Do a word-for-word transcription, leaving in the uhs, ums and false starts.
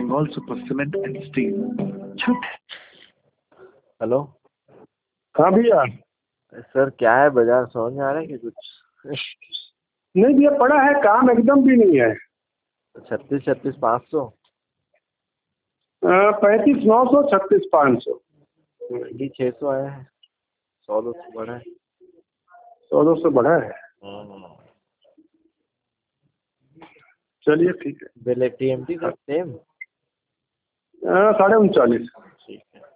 Bengal super cement and steel. Hello. हाँ भैया। Sir क्या है, बाजार समझ में आ रहा है कि कुछ? नहीं भैया, पड़ा है, काम एकदम भी नहीं है। छत्तीस छत्तीस पाँच सौ पैंतीस नौ सौ छत्तीस पाँच सौ ये छः सौ आया है। सौ दो सौ बढ़ा है। सौ दो सौ बढ़ा है। चलिए ठीक है। Bill T M T sir same साढ़े उनचालीस। ठीक है।